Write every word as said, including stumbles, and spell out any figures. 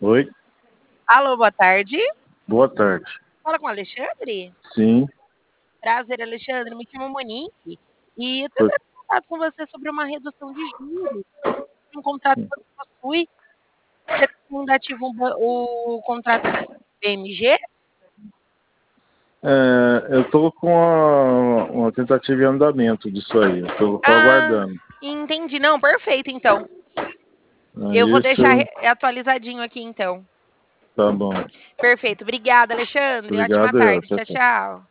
Oi, Alô, boa tarde. boa tarde. Fala com o Alexandre? Sim, Prazer, Alexandre. Me chamo Monique. E eu tô foi- entrando em contato com você sobre uma redução de juros. Um contrato que você possui. Você tem ainda ativo um ba- o contrato com a B M G? é, eu estou com a- uma tentativa em andamento disso aí. Eu estou Ah, aguardando. entendi. Não, perfeito, então. É Eu vou deixar isso, re- atualizadinho aqui, então. tá bom. Perfeito. Obrigada, Alexandre. Ótima Obrigado, eu. tarde. Tchau, Tchau, tchau. tchau.